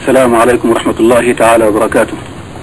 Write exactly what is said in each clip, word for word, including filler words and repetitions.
السلام عليكم ورحمة الله تعالى وبركاته.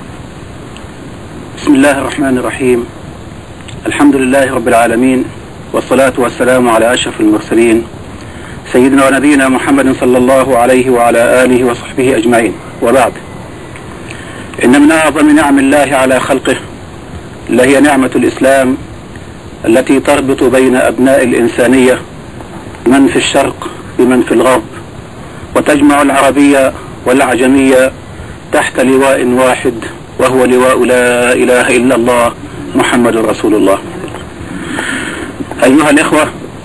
بسم الله الرحمن الرحيم. الحمد لله رب العالمين، والصلاة والسلام على أشرف المرسلين سيدنا ونبينا محمد صلى الله عليه وعلى آله وصحبه أجمعين، وبعد. إن من أعظم نعم الله على خلقه لهي نعمة الإسلام التي تربط بين أبناء الإنسانية من في الشرق بمن في الغرب، وتجمع العربية والعجمية تحت لواء واحد، وهو لواء لا إله إلا الله محمد رسول الله. أيها الإخوة،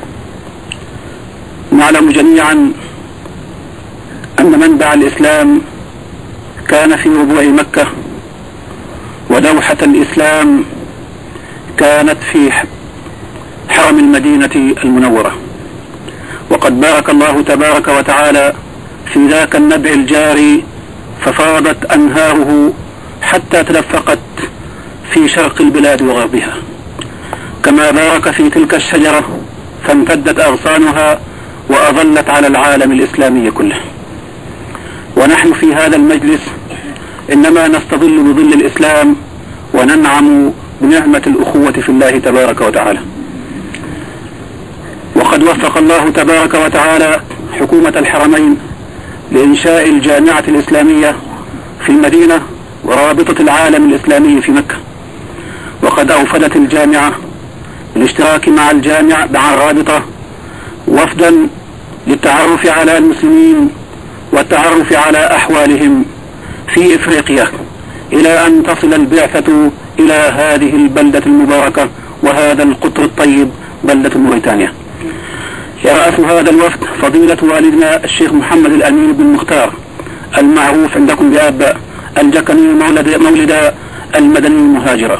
نعلم جميعا أن منبع الإسلام كان في ربوع مكة، ودوحة الإسلام كانت في حرم المدينة المنورة، وقد بارك الله تبارك وتعالى في ذاك النبع الجاري ففاضت أنهاره حتى تدفقت في شرق البلاد وغربها، كما بارك في تلك الشجرة فامتدت أغصانها وأظلت على العالم الإسلامي كله. ونحن في هذا المجلس إنما نستظل بظل الإسلام وننعم بنعمة الأخوة في الله تبارك وتعالى. وقد وفق الله تبارك وتعالى حكومة الحرمين لإنشاء الجامعة الإسلامية في المدينة ورابطة العالم الإسلامي في مكة، وقد أوفدت الجامعة بالاشتراك مع الجامعة مع الرابطة وفدا للتعرف على المسلمين والتعرف على أحوالهم في إفريقيا، إلى أن تصل البعثة إلى هذه البلدة المباركة وهذا القطر الطيب، بلدة موريتانيا. يرأس هذا الوفد فضيلة والدنا الشيخ محمد الأمين بن مختار، المعروف عندكم بآباء الجكني، مولد, مولد المدني المهاجرة،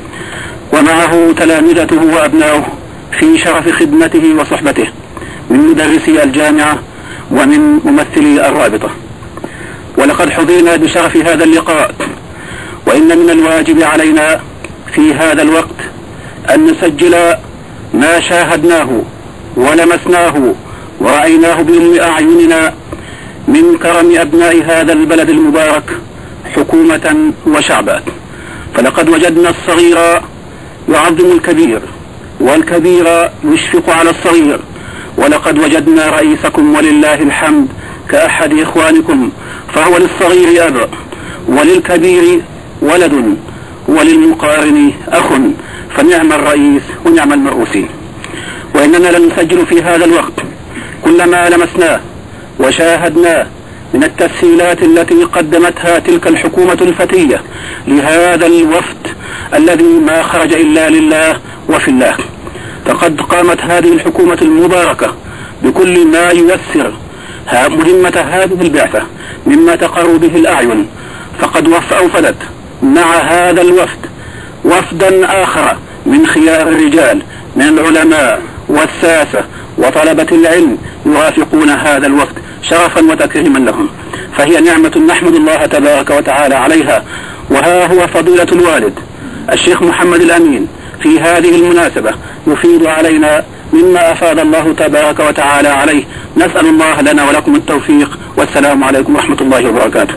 ومعه تلامذته وأبناؤه في شرف خدمته وصحبته من مدرسي الجامعة ومن ممثلي الرابطة. ولقد حظينا بشرف هذا اللقاء، وإن من الواجب علينا في هذا الوقت أن نسجل ما شاهدناه ولمسناه ورأيناه بأم أعيننا من كرم أبناء هذا البلد المبارك حكومة وشعبا. فلقد وجدنا الصغير يعظم الكبير، والكبير يشفق على الصغير، ولقد وجدنا رئيسكم ولله الحمد كأحد إخوانكم، فهو للصغير أب وللكبير ولد وللمقارن أخ، فنعم الرئيس ونعم المرؤوسين. وإننا لنسجل في هذا الوقت كل ما لمسناه وشاهدناه من التسهيلات التي قدمتها تلك الحكومة الفتية لهذا الوفد الذي ما خرج إلا لله وفي الله. فقد قامت هذه الحكومة المباركة بكل ما ييسر مهمة هذه البعثة مما تقر به الأعين، فقد أوفدت مع هذا الوفد وفدا آخر من خيار الرجال من العلماء والساسة وطلبة العلم يوافقون هذا الوفد شرفا وتكريما لهم، فهي نعمة نحمد الله تبارك وتعالى عليها. وها هو فضيلة الوالد الشيخ محمد الأمين في هذه المناسبة يفيد علينا مما أفاد الله تبارك وتعالى عليه. نسأل الله لنا ولكم التوفيق، والسلام عليكم ورحمة الله وبركاته.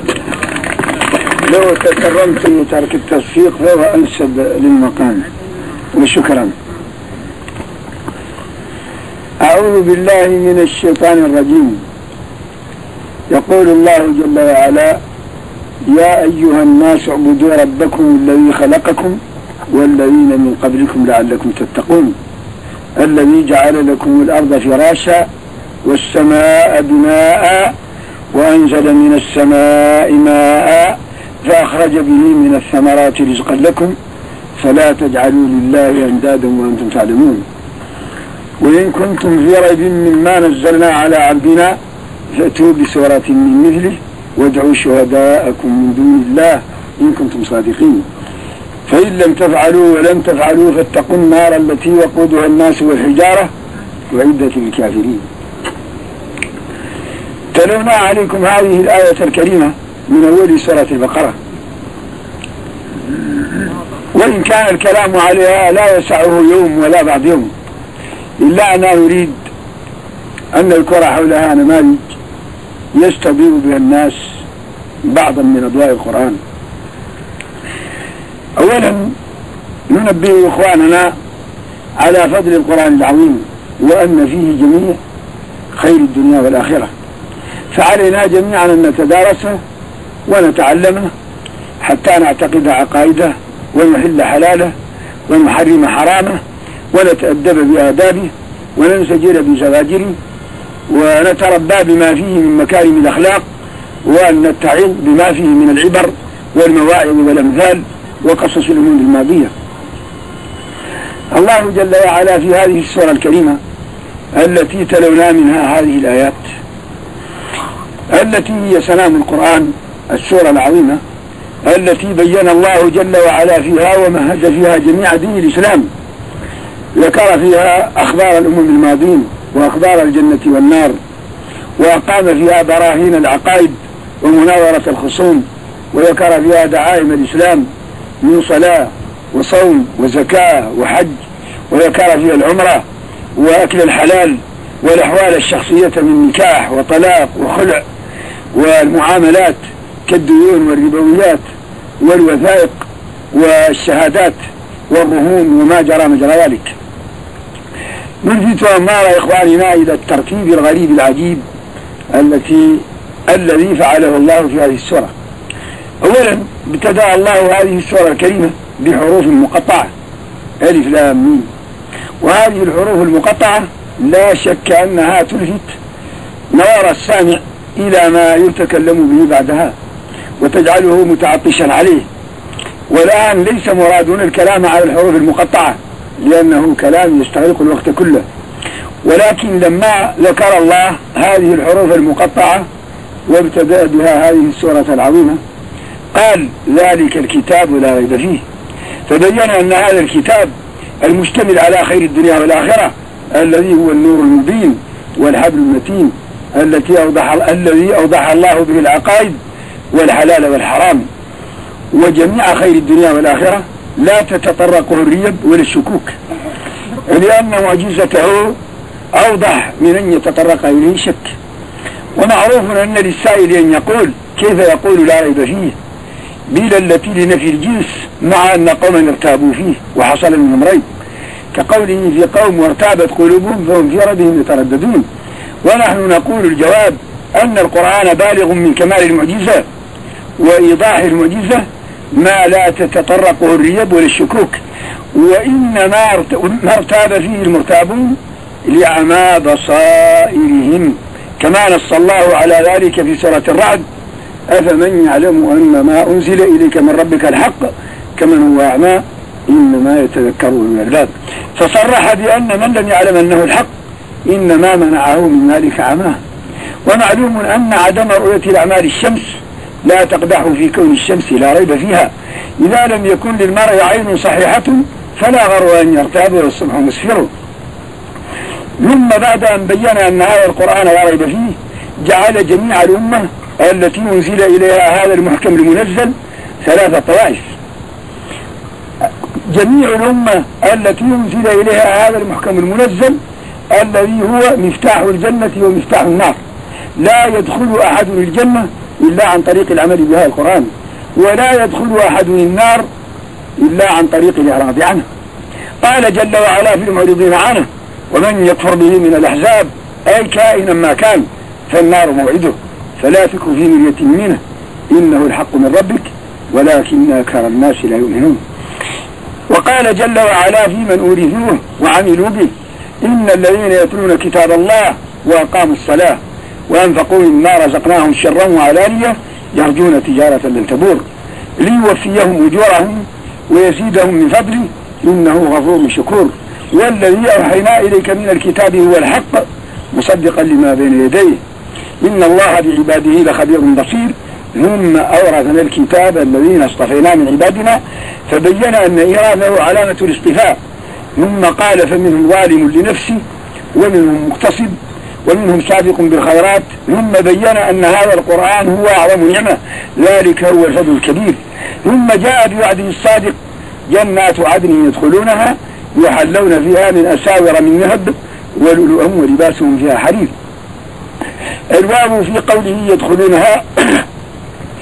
لو تكرمت في ترك التصفيق فهو أنسب للمقام، وشكرا. أعوذ بالله من الشيطان الرجيم. يقول الله جل وعلا: يا أيها الناس اعبدوا ربكم الذي خلقكم والذين من قبلكم لعلكم تتقون، الذي جعل لكم الأرض فراشا والسماء بناء وأنزل من السماء ماء فأخرج به من الثمرات رزقا لكم فلا تجعلوا لله أندادا وأنتم تعلمون. وإن كنتم في ريب مما نزلنا على عبدنا فأتوا بسورة من مثله وادعوا شهداءكم من دون الله إن كنتم صادقين، فإن لم تفعلوا ولم تفعلوا فاتقوا النار التي وقودها الناس والحجارة وعدت للكافرين. تلونا عليكم هذه الآية الكريمة من أول سورة البقرة، وإن كان الكلام عليها لا يسعه يوم ولا بعد يوم، إلا أننا نريد أن نذكر حولها نماذج يستبين بها الناس بعضا من أضواء القرآن. أولا ننبه إخواننا على فضل القرآن العظيم وأن فيه جميع خير الدنيا والآخرة، فعلينا جميعا أن نتدارسه ونتعلمه حتى نعتقد عقائده ونحل حلاله ونحرم حرامه ونتأدب بآدابه وننسجر بزواجره ونتربى بما فيه من مكارم الأخلاق وأن نتعظ بما فيه من العبر والمواعظ والأمثال وقصص الأمور الماضية. الله جل وعلا في هذه السورة الكريمة التي تلونا منها هذه الآيات التي هي سلام القرآن، السورة العظيمة التي بين الله جل وعلا فيها ومهد فيها جميع دين الإسلام، ذكر فيها أخبار الأمم الماضين وأخبار الجنة والنار، وأقام فيها براهين العقائد ومناورة الخصوم، وذكر فيها دعائم الإسلام من صلاة وصوم وزكاة وحج، وذكر فيها العمرة وأكل الحلال والأحوال الشخصية من نكاح وطلاق وخلع والمعاملات كالديون والربويات والوثائق والشهادات والرهون وما جرى مجرى ذلك. نلفت أنظار إخواننا إلى الترتيب الغريب العجيب التي الذي فعله الله في هذه السورة. أولا ابتدأ الله هذه السورة الكريمة بحروف مقطعة ألف لام ميم، وهذه الحروف المقطعة لا شك أنها تلفت نظر السامع إلى ما يتكلم به بعدها وتجعله متعطشا عليه. والآن ليس مرادنا الكلام على الحروف المقطعة لأنه كلام يستغرق الوقت كله، ولكن لما ذكر الله هذه الحروف المقطعة وابتدأ بها هذه السورة العظيمة قال ذلك الكتاب لا ريب فيه، فبين أن هذا الكتاب المشتمل على خير الدنيا والآخرة الذي هو النور المبين والحبل المتين التي أوضح الذي أوضح الله به العقائد والحلال والحرام وجميع خير الدنيا والآخرة لا تتطرقه الريب ولا الشكوك، لأن معجزته أوضح من أن يتطرق إليه شك. ومعروف أن للسائل أن يقول كيف يقول لا ريب فيه بلا التي لنفي الجنس مع أن قوما ارتابوا فيه وحصل منهم ريب، كقوله في قوم وارتابت قلوبهم فهم في ربهم يترددون. ونحن نقول الجواب أن القرآن بالغ من كمال المعجزة وإيضاح المعجزة ما لا تتطرقه الريب ولا الشكوك، وإنما ارتاب فيه المرتابون لعمى بصائرهم، كما نص الله على ذلك في سورة الرعد أفمن يعلم أن ما أنزل إليك من ربك الحق كمن هو أعمى إنما يتذكر أولو الألباب. فصرح بأن من لم يعلم أنه الحق إنما منعه من ذلك عماه. ومعلوم أن عدم رؤية الأعمال الشمس لا تقدح في كون الشمس لا ريب فيها، إذا لم يكن للمرء عين صحيحة فلا غرو أن يرتاب والصبح مسفر. ثم بعد أن بين أن هذا القرآن لا ريب فيه جعل جميع الأمة التي أنزل إليها هذا المحكم المنزل ثلاثة طوائف. جميع الأمة التي أنزل إليها هذا المحكم المنزل الذي هو مفتاح الجنة ومفتاح النار، لا يدخل أحد الجنة إلا عن طريق العمل بهذا القرآن، ولا يدخل أحد النار إلا عن طريق الإعراض عنه. قال جل وعلا في المعرضين عنه ومن يكفر به من الأحزاب أي كائنا ما كان فالنار موعده فلا تك في مرية منه إنه الحق من ربك ولكن أكثر الناس لا يؤمنون. وقال جل وعلا في من أورثوه وعملوا به إن الذين يتلون كتاب الله وأقاموا الصلاة وأنفقوا مما رزقناهم سرا وعلانية يرجون تجارة لن تبور ليوفيهم أجورهم ويزيدهم من فضله إنه غفور شكور. والذي أوحينا إليك من الكتاب هو الحق مصدقا لما بين يديه إن الله بعباده لخبير بصير. ثم أورثنا الكتاب الذين اصطفينا من عبادنا فبين أن إيراثه علامة الاصطفاء. ثم قال فمنهم ظالم لنفسه ومنهم مقتصد ومنهم سابق بالخيرات. ثم بين أن هذا القرآن هو أعظم نعمة ذلك هو الفضل الكبير. ثم جاء بوعده الصادق جنات عدن يدخلونها يحلون فيها من أساور من ذهب ولؤلؤهم ولباسهم فيها حرير. الواو في قوله يدخلونها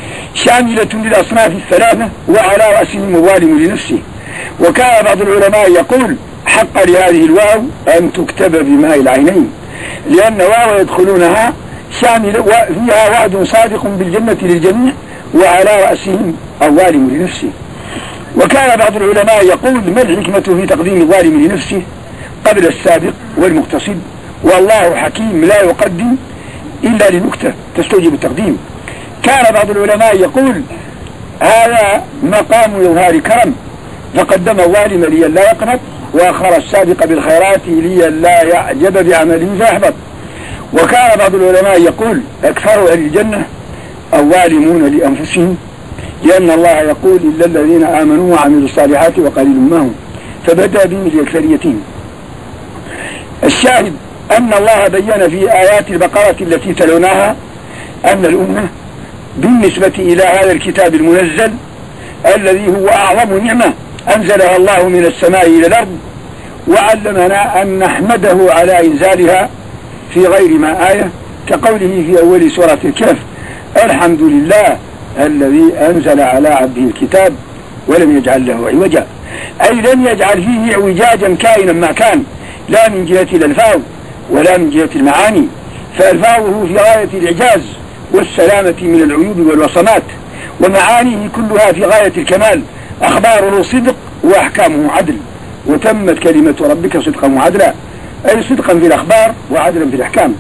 شاملة للأصناف الثلاثة وعلى رأسهم الظالم لنفسه. وكان بعض العلماء يقول حق لهذه الواو أن تكتب بماء العينين، لأن واو يدخلونها شاملة وفيها وعد صادق بالجنة للجميع وعلى رأسهم الظالم لنفسه. وكان بعض العلماء يقول ما الحكمة في تقديم الظالم لنفسه قبل السابق والمقتصد، والله حكيم لا يقدم إلا لنكتة تستوجب التقديم. كان بعض العلماء يقول هذا مقام إظهار كرم، فقدم الظالم لئلا يقنط، وأخر السابق بالخيرات لئلا يعجب بعمله فيحبط. وكان بعض العلماء يقول أكثر أهل الجنة الظالمون لأنفسهم، لأن الله يقول إلا الذين آمنوا وعملوا الصالحات وقليل ما هم، فبدأ بهم لأكثريتهم. الشاهد أن الله بين في آيات البقرة التي تلوناها أن الأمة بالنسبة إلى هذا الكتاب المنزل الذي هو أعظم نعمة أنزلها الله من السماء إلى الأرض، وعلمنا أن نحمده على إنزالها في غير ما آية، كقوله في أول سورة الكهف الحمد لله الذي أنزل على عبده الكتاب ولم يجعل له عوجا، أي لم يجعل فيه اعوجاجا كائنا ما كان، لا من جهة الألفاظ ولا من جهة المعاني، فألفاظه في غاية الإعجاز والسلامة من العيوب والوصمات، ومعانيه كلها في غاية الكمال، أخباره صدق وأحكامه عدل، وتمت كلمة ربك صدقا وعدلا، أي صدقا في الأخبار وعدلا في الأحكام.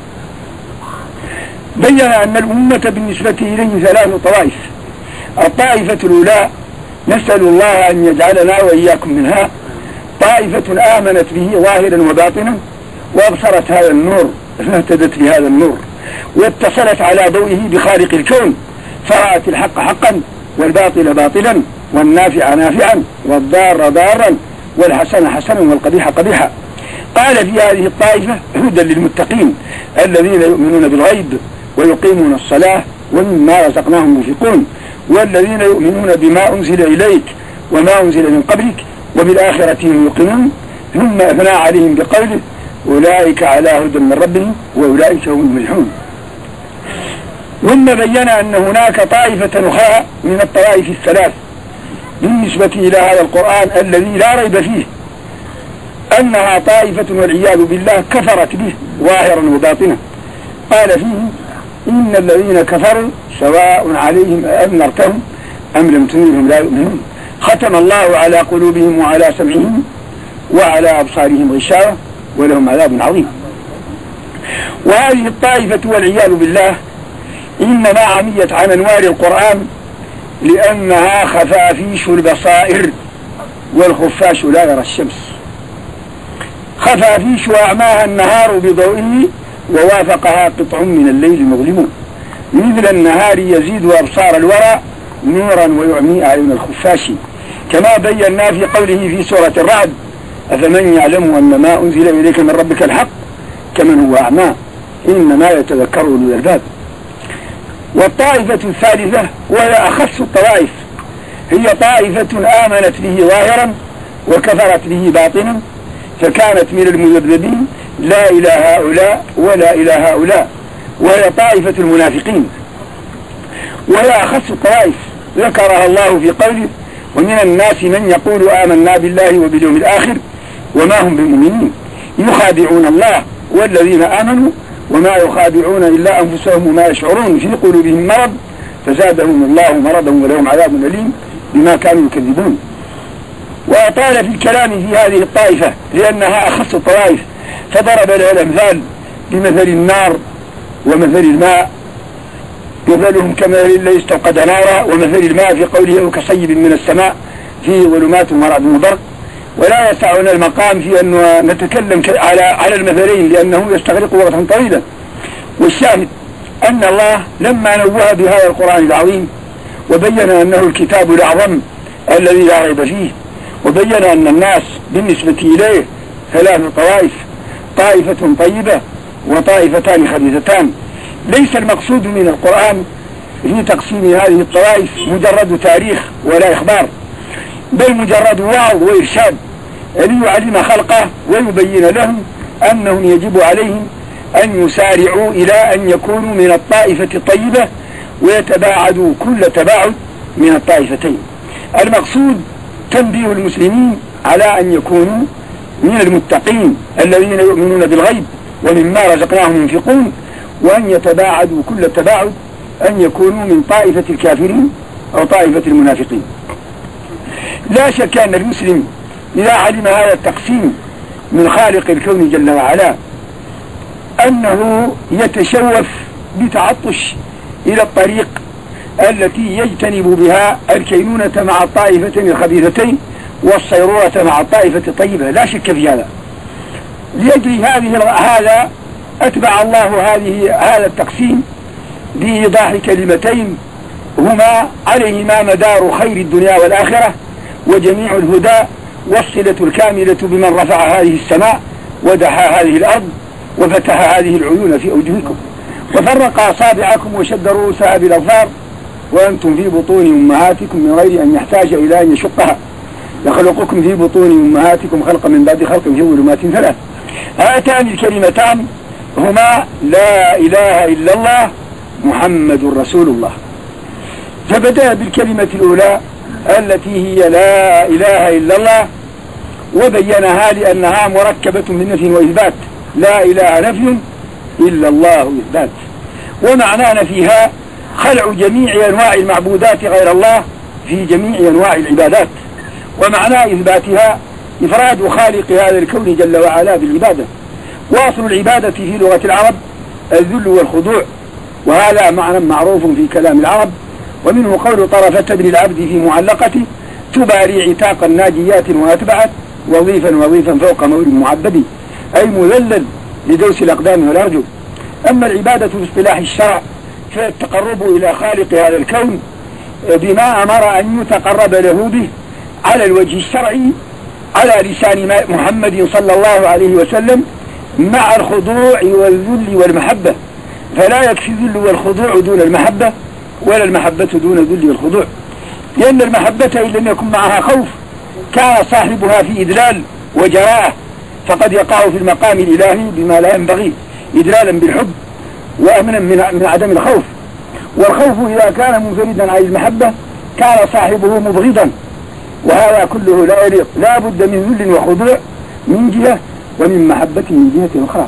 بين أن الأمة بالنسبة إليه ثلاث طوائف. الطائفة الأولى نسأل الله أن يجعلنا وإياكم منها، طائفة آمنت به ظاهرا وباطنا وأبصرت هذا النور فاهتدت بهذا النور، واتصلت على ضوئه بخالق الكون، فرأت الحق حقا والباطل باطلا والنافع نافعا والضار ضارا والحسن حسنا والقبيح قبيحا. قال في هذه الطائفة هدى للمتقين الذين يؤمنون بالغيب ويقيمون الصلاة ومما رزقناهم ينفقون، والذين يؤمنون بما أنزل إليك وما أنزل من قبلك وبالآخرة هم يوقنون، ثم أثنى عليهم بقوله أولئك على هدى من ربهم وأولئك هم المفلحون. ثم بين أن هناك طائفة أخرى من الطوائف الثلاث بالنسبة إلى هذا القرآن الذي لا ريب فيه أنها طائفة والعياذ بالله كفرت به ظاهرا وباطنا. قال فيه إن الذين كفروا سواء عليهم أأنذرتهم أم لم تنذرهم لا يؤمنون، ختم الله على قلوبهم وعلى سمعهم وعلى أبصارهم غشاوة ولهم عذاب عظيم. وهذه الطائفة والعياذ بالله إنما عميت عن أنوار القرآن لأنها خفافيش البصائر، والخفاش لا يرى الشمس. خفافيش أعماها النهار بضوئه ووافقها قطع من الليل مظلم، مثل النهار يزيد أبصار الورى نورا ويعمي أعين الخفاش، كما بينا في قوله في سورة الرعد أفمن يعلم أن ما أنزل إليك من ربك الحق كمن هو أعمى إنما يتذكر أولو الألباب. والطائفة الثالثة وهي أخص الطوائف هي طائفة آمنت به ظاهرا وكفرت به باطنا، فكانت من المذبذبين لا إلى هؤلاء ولا إلى هؤلاء، وهي طائفة المنافقين، وهي أخص الطوائف ذكرها الله في قوله ومن الناس من يقول آمنا بالله وباليوم الآخر وما هم بمؤمنين يخادعون الله والذين آمنوا وما يخادعون إلا أنفسهم وما يشعرون في قلوبهم مرض فزادهم الله مرضا ولهم عذاب أليم بما كانوا يكذبون. وأطال في الكلام في هذه الطائفة لأنها أخص الطوائف، فضرب لها الأمثال بمثل النار ومثل الماء، مثلهم كمثل الذي استوقد نارا، ومثل الماء في قوله كصيب من السماء فيه ظلمات ورعد وبرق. ولا يسعنا المقام في أن نتكلم على على المثلين لأنه يستغرق وقتا طويلا. والشاهد أن الله لما نوه بهذا القرآن العظيم وبين أنه الكتاب الأعظم الذي لا ريب فيه، وبين أن الناس بالنسبة إليه ثلاث طوائف، طائفة طيبة وطائفتان خبيثتان. ليس المقصود من القرآن في تقسيم هذه الطوائف مجرد تاريخ ولا إخبار، بل مجرد وعظ وإرشاد ليعلم خلقه ويبين لهم أنهم يجب عليهم أن يسارعوا إلى أن يكونوا من الطائفة الطيبة ويتباعدوا كل تباعد من الطائفتين. المقصود تنبيه المسلمين على أن يكونوا من المتقين الذين يؤمنون بالغيب ومما رزقناهم ينفقون، وأن يتباعدوا كل تباعد أن يكونوا من طائفة الكافرين أو طائفة المنافقين. لا شك أن المسلم إذا علم هذا التقسيم من خالق الكون جل وعلا أنه يتشوف بتعطش إلى الطريق التي يجتنب بها الكينونة مع الطائفتين الخبيثتين والصيرورة مع الطائفة الطيبة، لا شك في هذا. لأجل هذه هذا أتبع الله هذه هذا التقسيم بإيضاح كلمتين هما عليهما مدار خير الدنيا والآخرة وجميع الهدى والصلة الكاملة بمن رفع هذه السماء ودحى هذه الأرض وفتح هذه العيون في أوجهكم وفرق أصابعكم وشد رؤوسها بالأظفار وأنتم في بطون أمهاتكم من غير أن يحتاج إلى أن يشقها، يخلقكم في بطون أمهاتكم خلقا من بعد خلق في ظلمات ثلاث. هاتان الكلمتان هما لا إله إلا الله محمد رسول الله. فبدأ بالكلمة الأولى التي هي لا إله إلا الله وبينها لأنها مركبة من نفي وإثبات. لا إله نفي إلا الله إثبات، ومعنى نفيها خلع جميع أنواع المعبودات غير الله في جميع أنواع العبادات، ومعنى إثباتها إفراد خالق هذا الكون جل وعلا بالعبادة. واصل العبادة في لغة العرب الذل والخضوع، وهذا معنى معروف في كلام العرب، ومنه قول طرفة بن العبد في معلقته تباري عتاق ناجيات وأتبعت وظيفا وظيفا فوق مول معبد، أي مذلل لدوس الأقدام والأرجل. أما العبادة في اصطلاح الشرع فالتقرب إلى خالق هذا الكون بما أمر أن يتقرب له به على الوجه الشرعي على لسان محمد صلى الله عليه وسلم مع الخضوع والذل والمحبة، فلا يكفي الذل والخضوع دون المحبة ولا المحبة دون الذل والخضوع، لأن المحبة إن لم يكن معها خوف كان صاحبها في إذلال وجراءة، فقد يقع في المقام الإلهي بما لا ينبغي إذلالا بالحب وأمنا من عدم الخوف. والخوف إذا كان منفردا عن المحبة كان صاحبه مبغضا، وهذا كله لا يليق، لا بد من ذل وخضوع من جهة ومن محبة من جهة أخرى.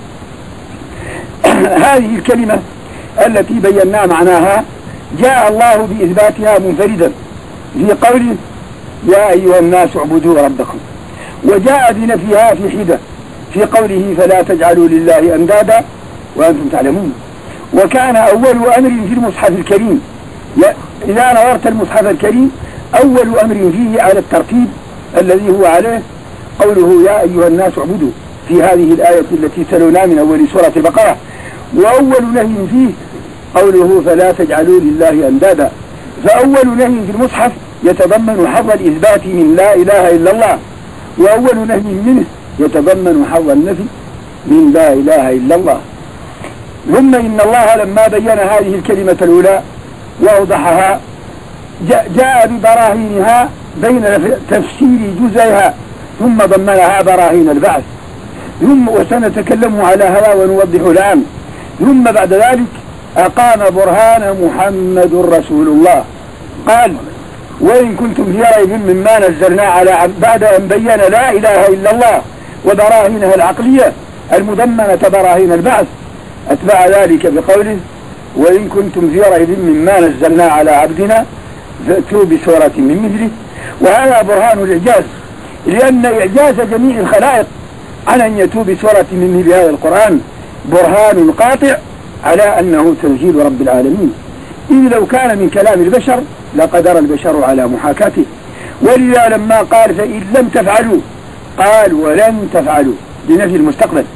هذه الكلمة التي بينا معناها جاء الله بإثباتها منفردا في قوله يا أيها الناس اعبدوا ربكم، وجاء بنفيها في حدة في قوله فلا تجعلوا لله أندادا وأنتم تعلمون. وكان أول أمر في المصحف الكريم، إذا نظرت المصحف الكريم أول أمر فيه على الترتيب الذي هو عليه قوله يا أيها الناس اعبدوا في هذه الآية التي تلونا من أول سورة البقرة، وأول نهي فيه قوله فلا تجعلوا لله أندادا. فأول نهي في المصحف يتضمن حظ الإثبات من لا إله إلا الله، وأول نهي منه يتضمن حظ النفي من لا إله إلا الله. ثم إن الله لما بين هذه الكلمة الأولى وأوضحها جاء ببراهينها بين تفسير جزئها ثم ضمنها براهين البعث، ثم وسنتكلم على هذا ونوضح الآن. ثم بعد ذلك أقام برهان محمد رسول الله، قال وإن كنتم في ريب مما نزلنا على بعد أن بين لا إله إلا الله وبراهينها العقلية المضمنة براهين البعث، أتبع ذلك بقوله وإن كنتم في ريب مما نزلنا على عبدنا فأتوا بسورة من مثله. وهذا برهان الإعجاز، لأن إعجاز جميع الخلائق عن أن يأتوا بسورة من مثل هذا القرآن برهان قاطع على أنه تنزيل رب العالمين، إذ لو كان من كلام البشر لقدر البشر على محاكاته. ولذا لما قال فإن لم تفعلوا قال ولن تفعلوا بنفي المستقبل،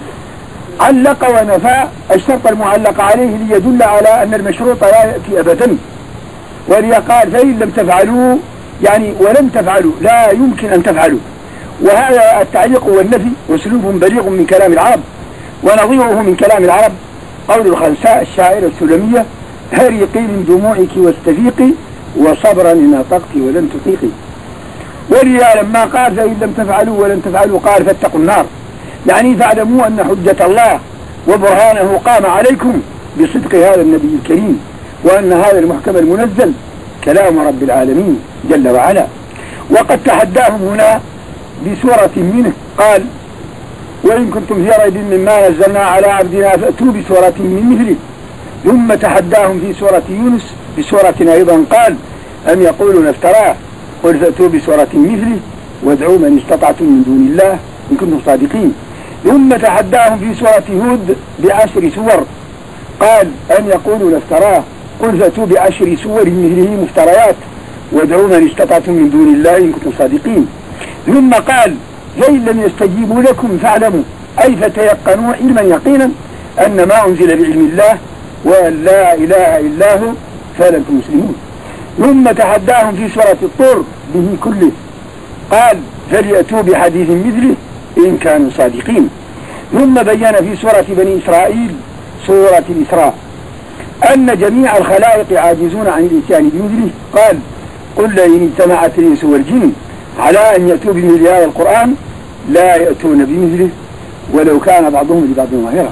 علق ونفى الشرط المعلق عليه ليدل على أن المشروط لا يأتي أبدا. ولذا قال فإن لم تفعلوا يعني ولم تفعلوا لا يمكن أن تفعلوا. وهذا التعليق والنفي أسلوب بليغ من كلام العرب، ونظيره من كلام العرب قول الخنساء الشاعرة السلمية هريقي من دموعك واستفيقي وصبرا إن أطقت ولن تطيقي. ولذا لما قال فإن لم تفعلوا ولن تفعلوا قال فاتقوا النار، يعني فاعلموا أن حجة الله وبرهانه قام عليكم بصدق هذا النبي الكريم وأن هذا المحكم المنزل كلام رب العالمين جل وعلا. وقد تحداهم هنا بسورة منه، قال وإن كنتم في ريب مما نزلنا على عبدنا فأتوا بسورة من مثله. ثم تحداهم في سورة يونس بسورة أيضا، قال أم يقولون افتراه قل فأتوا بسورة مثله وادعوا من استطعتم من دون الله إن كنتم صادقين. ثم تحداهم في سورة هود بعشر سور، قال أم يقولون افتراه قل فأتوا بعشر سور مثله مفتريات وادعوا من استطعتم من دون الله إن كنتم صادقين. ثم قال فإن لم يستجيبوا لكم فاعلموا أي فتيقنوا علما يقينا أن ما أنزل بعلم الله وأن لا إله إلا هو فلنتم مسلمون. ثم تحداهم في سورة الطور به كله، قال فليأتوا بحديث مثله إن كانوا صادقين. ثم بين في سورة بني إسرائيل سورة الإسراء أن جميع الخلائق عاجزون عن الإتيان بمثله، قال قل لئن اجتمعت الإنس والجن على أن يأتوا بمثل هذا القرآن لا يأتون بمثله ولو كان بعضهم لبعض ظاهرا.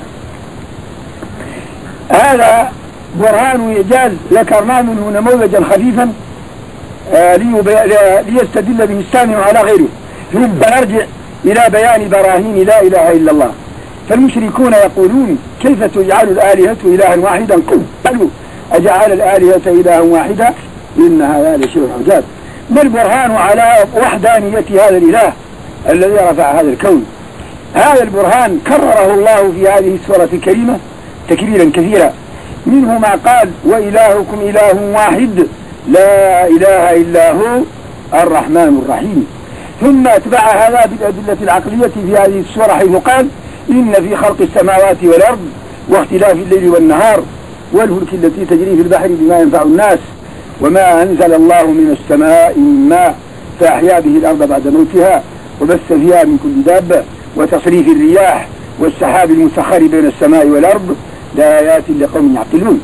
هذا برهان إعجاز ذكرنا منه نموذجا خفيفا آه ليستدل به السامع على غيره. ثم نرجع إلى بيان براهين لا إله إلا الله. فالمشركون يقولون كيف تجعل الآلهة إلها واحدا؟ قالوا أجعل الآلهة إلها واحدا إن هذا لشيء عجاب. ما البرهان على وحدانية هذا الإله الذي رفع هذا الكون؟ هذا البرهان كرره الله في هذه السورة الكريمة تكريرا كثيرا، منه ما قال وإلهكم إله واحد لا إله إلا هو الرحمن الرحيم. ثم أتبع هذا بالأدلة العقلية في هذه السورة حيث قال إن في خلق السماوات والأرض واختلاف الليل والنهار والفلك التي تجري في البحر بما ينفع الناس وما أنزل الله من السماء من ماء فأحيا به الأرض بعد موتها وبث فيها من كل دابة وتصريف الرياح والسحاب المسخر بين السماء والأرض لآيات لقوم يعقلون.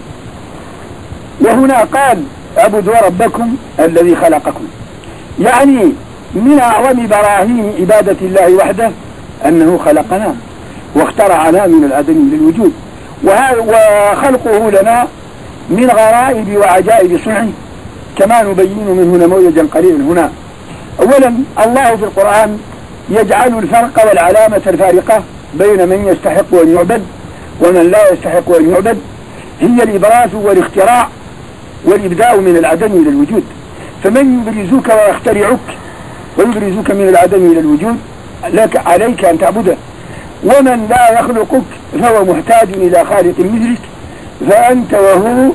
وهنا قال اعبدوا ربكم الذي خلقكم، يعني من أعظم براهين عبادة الله وحده أنه خلقنا واخترعنا من العدم للوجود، وخلقه لنا من غرائب وعجائب صنعه كما نبين منه نموذجا قليلا هنا. أولا الله في القرآن يجعل الفرق والعلامة الفارقة بين من يستحق أن يعبد ومن لا يستحق أن يعبد، هي الإبراز والاختراع والإبداء من العدم إلى الوجود. فمن يبرزك ويخترعك ويبرزك من العدم إلى الوجود لك عليك أن تعبده، ومن لا يخلقك فهو محتاج إلى خالق مثلك فأنت وهو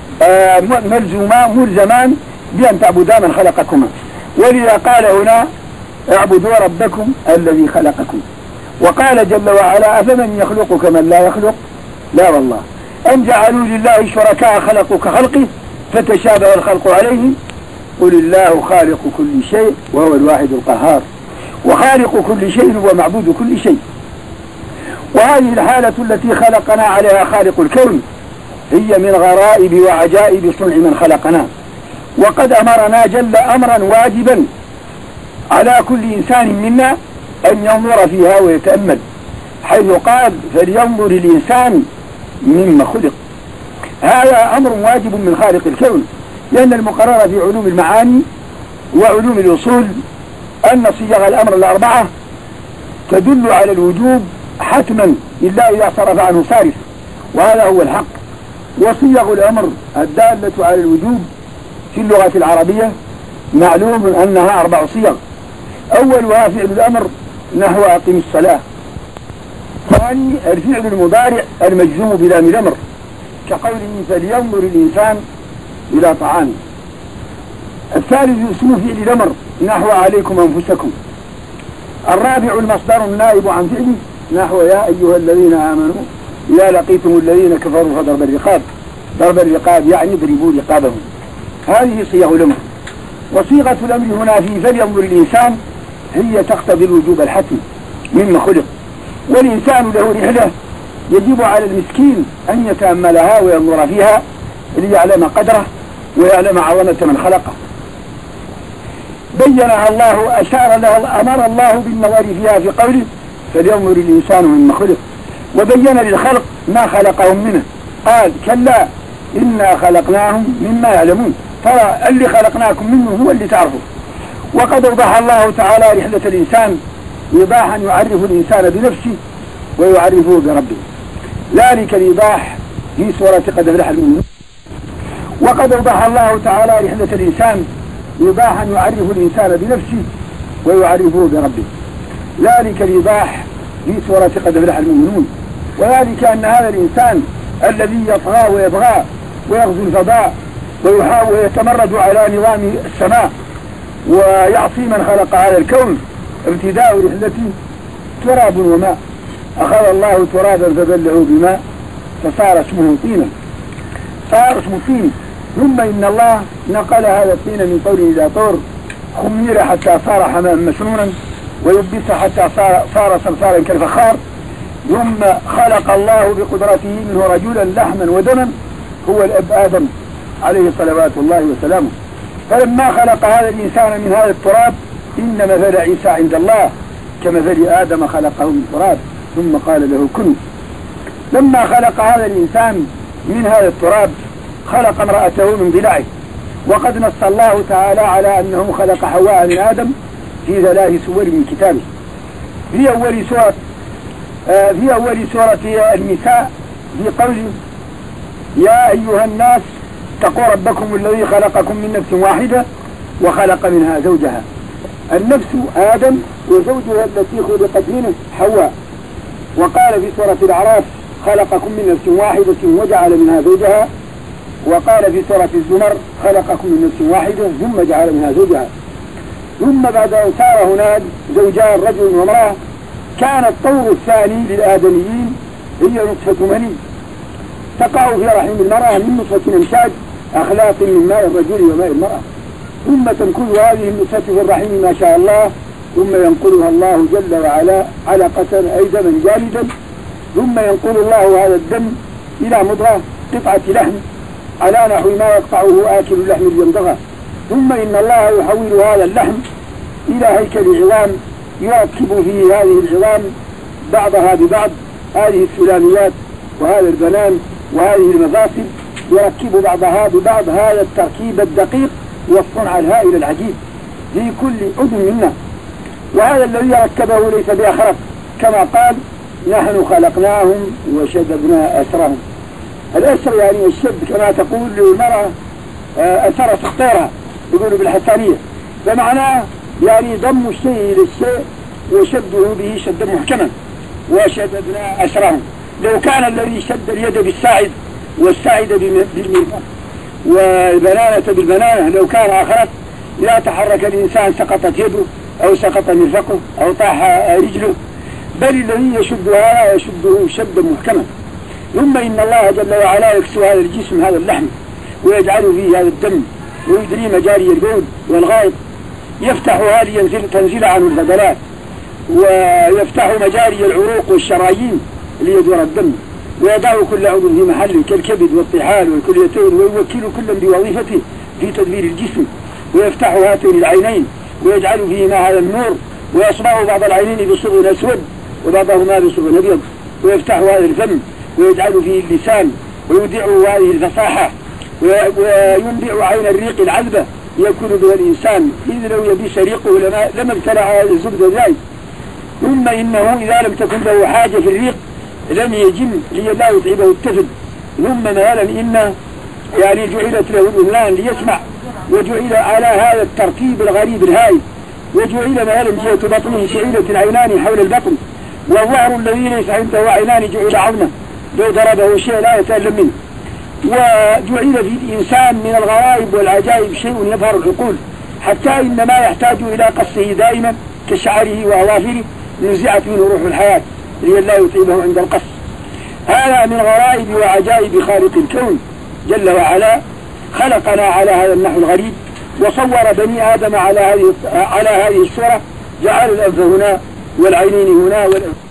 ملزوما ملزمان بأن تعبدا من خلقكما. ولذا قال هنا اعبدوا ربكم الذي خلقكم. وقال جل وعلا أفمن يخلق كمن لا يخلق؟ لا والله. أم جعلوا لله شركاء خلقوا كخلقه فتشابه الخلق عليهم قل الله خالق كل شيء وهو الواحد القهار. وخالق كل شيء هو معبود كل شيء. وهذه الحالة التي خلقنا عليها خالق الكون هي من غرائب وعجائب صنع من خلقنا. وقد أمرنا جل أمرا واجبا على كل إنسان منا أن ينظر فيها ويتأمل، حيث قال فلينظر الإنسان مما خلق. هذا أمر واجب من خالق الكون، لأن المقرر في علوم المعاني وعلوم الأصول أن صيغ الأمر الأربعة تدل على الوجوب حتما إلا إذا صرف عنه صارف، وهذا هو الحق. وصيغ الأمر الدالة على الوجوب في اللغة العربية معلوم أنها أربع صيغ. أولها فعل الأمر نحو أقم الصلاة. ثاني الفعل المضارع المجزوم بلام الأمر كقوله فلينظر الإنسان إلى طعامه. الثالث اسم فعل الأمر نحو عليكم أنفسكم. الرابع المصدر النائب عن فعله نحو يا أيها الذين آمنوا إذا لقيتم الذين كفروا فضرب الرقاب. ضرب الرقاب يعني اضربوا رقابهم. هذه صيغ الأمر. وصيغة الأمر هنا في فلينظر الإنسان هي تقتضي الوجوب الحتمي مما خلق. والإنسان له رحلة يجب على المسكين أن يتأملها وينظر فيها ليعلم قدره ويعلم عظمة من خلقه. بينها الله أشار له أمر الله بالنظر فيها في قوله فلينظر الإنسان مما خلق. وبين للخلق ما خلقهم منه قال كلا إنا خلقناهم مما يعلمون، ترى اللي خلقناكم منه هو اللي تعرفه. وقد أوضح الله تعالى رحلة الإنسان إيضاحا يعرف الإنسان بنفسه ويعرفه بربه، ذلك الإيضاح في سورة قد أفلح المؤمنون. وقد أوضح الله تعالى رحلة الإنسان إيضاحا يعرف الإنسان بنفسه ويعرفه بربه، ذلك الإيضاح في سورة قد أفلح المؤمنون. وذلك أن هذا الإنسان الذي يطغى ويبغى ويغزو الفضاء ويحاول ويتمرد على نظام السماء ويعصي من خلق هذا الكون، ابتداء رحلته تراب وماء، أخذ الله ترابا فبلعوا بماء فصار اسمه طينا، صار اسمه طين. ثم إن الله نقل هذا الطين من طور إلى طور، خمير حتى صار حماء مسنونا، ويبس حتى صار, صار صلصالا كالفخار. ثم خلق الله بقدرته منه رجلا لحما ودما هو الأب آدم عليه صلوات الله وسلامه. فلما خلق هذا الإنسان من هذا التراب إن مثل عيسى عند الله كمثل آدم خلقه من تراب ثم قال له كن. لما خلق هذا الإنسان من هذا التراب خلق امرأته من ضلعه، وقد نص الله تعالى على أنه خلق حواء من آدم في ثلاث سور من كتابه. في أول سورة آه في أول سورة النساء في قوله يا أيها الناس اتقوا ربكم الذي خلقكم من نفس واحدة وخلق منها زوجها. النفس آدم وزوجها التي خلقت منه حواء. وقال في سورة الأعراف خلقكم من نفس واحدة وجعل منها زوجها. وقال في سورة الزمر خلقكم من نفس واحدة ثم جعل منها زوجها. ثم بعد أن صار هناك زوجان رجل وامرأة كان الطور الثاني للآدميين هي نطفة مني تقع في رحم المرأة من نطفة إمساك أخلاق من ماء الرجل وماء المرأة، ثم تنقل هذه النطفة في الرحم ما شاء الله، ثم ينقلها الله جل وعلا علقة أي دما جامدا، ثم ينقل الله هذا الدم إلى مضغة قطعة لحم على نحو ما يقطعه آكل اللحم اليمضغة، ثم إن الله يحول هذا اللحم إلى هيكل عظام يركب فيه هذه العظام بعضها ببعض، هذه السلاميات وهذا البنان وهذه المفاصل يركب بعضها ببعض هذا التركيب الدقيق والصنع الهائل العجيب في كل عضو منا. وهذا الذي ركبه ليس بأخرق كما قال نحن خلقناهم وشددنا أسرهم. الأسر يعني الشد كما تقول للمرأة أسر تختارها يقولوا بالحسانية، فمعناه يعني ضم الشيء إلى الشيء وشده به شدا محكما وشددنا أسرهم. لو كان الذي شد اليد بالساعد والساعد بالمرفق والبنانة بالبنانة لو كان آخر لا تحرك الإنسان سقطت يده أو سقط مرفقه أو طاح رجله، بل الذي يشد هذا يشده شدا محكما. ثم إن الله جل وعلا يكسو هذا الجسم هذا اللحم ويجعل فيه هذا الدم ويدري مجاري البول والغائط، يفتح هذه تنزل عنه الفضلات ويفتح مجاري العروق والشرايين ليدور الدم، ويضع كل عضو في محله كالكبد والطحال والكليتين، ويوكل كلا بوظيفته في تدبير الجسم، ويفتح هاتين العينين ويجعل فيهما هذا النور، ويصبغ بعض العينين بصبغ أسود وبعضهما بصبغ أبيض، ويفتح هذا الفم ويجعل فيه اللسان ويودع هذه الفصاحة، وينبع عين الريق العذبة يأكل بها الإنسان، إذ لو يبيس ريقه لما, لما ابتلع الزبد ذلك. ثم إنه إذا لم تكن له حاجة في الريق لم يجم ليلا يتعبه التفل. ثم مثلا إن يعني جعلت له الأذنان ليسمع، وجعل على هذا الترتيب الغريب الهائل، وجعل مثلا جهة بطنه شعيلة العينان حول البطن، والظهر الذي ليس عنده عينان جعل عظمه لو ضربه شيء لا يتألم منه. وجعل في الإنسان من الغرائب والعجائب شيء يظهر العقول، حتى إن ما يحتاج إلى قصه دائما كشعره وأظافره نزعت منه روح الحياة لئلا يتعبه عند القص. هذا من غرائب وعجائب خالق الكون جل وعلا، خلقنا على هذا النحو الغريب، وصور بني آدم على هذه على هذه الصورة، جعل الأنف هنا والعينين هنا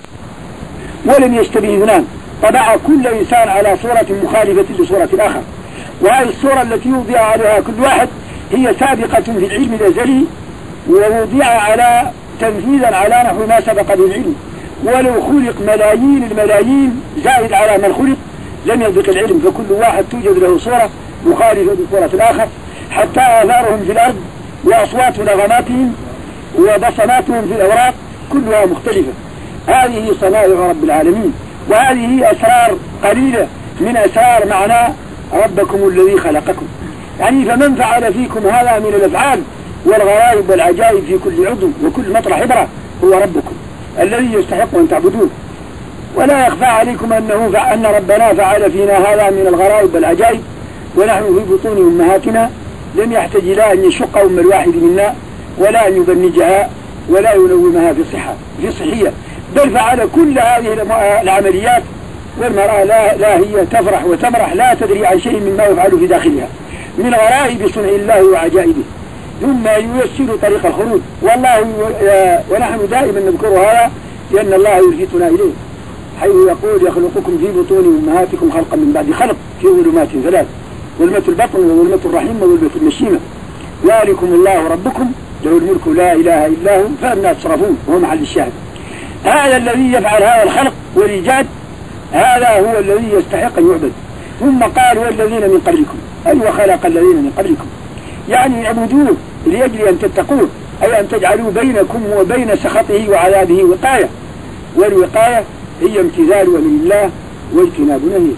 ولم يشتبه اثنان، طبع كل إنسان على صورة مخالفة لصورة الآخر. وهذه الصورة التي يوضع عليها كل واحد هي سابقة في العلم الأزلي، ووضع على تنفيذا على نحو ما سبق بالعلم. ولو خلق ملايين الملايين زائد على من خلق لم يسبق العلم، فكل واحد توجد له صورة مخالفة بصورة الآخر، حتى آثارهم في الأرض وأصوات نغماتهم وبصماتهم في الأوراق كلها مختلفة. هذه صنائع رب العالمين، وهذه أسرار قليلة من أسرار معنى ربكم الذي خلقكم. يعني فمن فعل فيكم هذا من الأفعال والغرائب والعجائب في كل عضو وكل مطرح إبرة هو ربكم الذي يستحق أن تعبدوه. ولا يخفى عليكم أنه أن ربنا فعل فينا هذا من الغرائب والعجائب ونحن في بطون أمهاتنا، لم يحتج إلى أن يشق أم الواحد منا ولا أن يبنجها ولا ينومها في صحة في صحية، بل فعل كل هذه العمليات والمرأة لا, لا هي تفرح وتمرح لا تدري عن شيء مما يفعل في داخلها من غرائب صنع الله وعجائبه، ثم ييسر طريق الخروج. والله ونحن دائما نذكر هذا لأن الله يلفتنا إليه، حيث يقول يخلقكم في بطون أمهاتكم خلقا من بعد خلق في ظلمات ثلاث، ظلمة البطن وظلمة الرحم وظلمة المشيمة، ذلكم الله ربكم له الملك لا إله إلا هو فأنا تصرفون. وهو محل الشاهد. هذا الذي يفعل هذا الخلق والإيجاد هذا هو الذي يستحق أن يعبد. ثم قال والذين من قبلكم، أي وخلق الذين من قبلكم، يعني اعبدوه لأجل أن تتقوه، أي أن تجعلوا بينكم وبين سخطه وعذابه وقاية، والوقاية هي امتثال أمر الله واجتناب نهيه.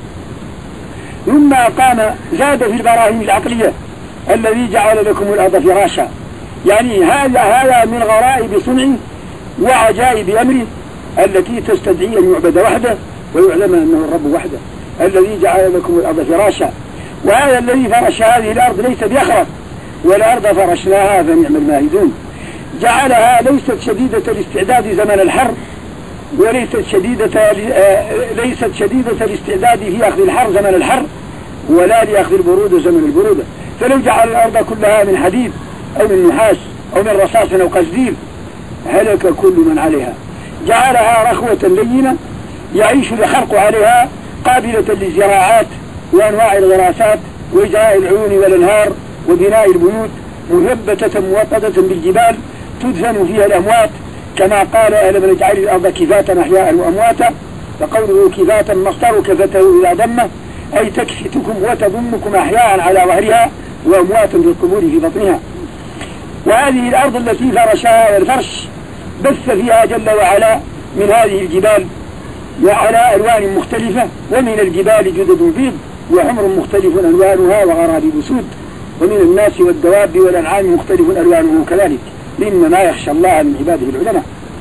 ثم قام زاد في البراهين العقلية الذي جعل لكم الأرض فراشا، يعني هذا هذا من غرائب صنعه وعجائب أمره التي تستدعي أن يعبد وحده ويعلم أنه الرب وحده الذي جعل لكم الأرض فراشا. وهذا الذي فرش هذه الأرض ليس بيخرق، والأرض فرشناها فنعم الماهدون. جعلها ليست شديدة الاستعداد زمن الحر، وليست شديدة ليست شديدة الاستعداد في أخذ الحر زمن الحر، ولا لأخذ البرود زمن البرودة. فلو جعل الأرض كلها من حديد أو من نحاس أو من رصاص أو قصدير هلك كل من عليها. جعلها رخوة لينة يعيش الخلق عليها، قابلة للزراعات وأنواع الغراسات وإجراء العيون والأنهار وبناء البيوت، مثبتة موطدة بالجبال تدفن فيها الأموات، كما قال ألم نجعل الأرض كفاة أحياء وأمواتا. فقوله كفاة مصدر كفته إذا ضمه، أي تكفتكم وتضمكم أحياء على ظهرها وأمواتا في القبور في بطنها. وهذه الأرض التي فرشها والفرش بث فيها جل وعلا من هذه الجبال وعلى ألوان مختلفة، ومن الجبال جدد بيض وحمر مختلف ألوانها وغرابيب سود، ومن الناس والدواب والأنعام مختلف ألوانه كذلك، إنما يخشى الله من عباده العلماء.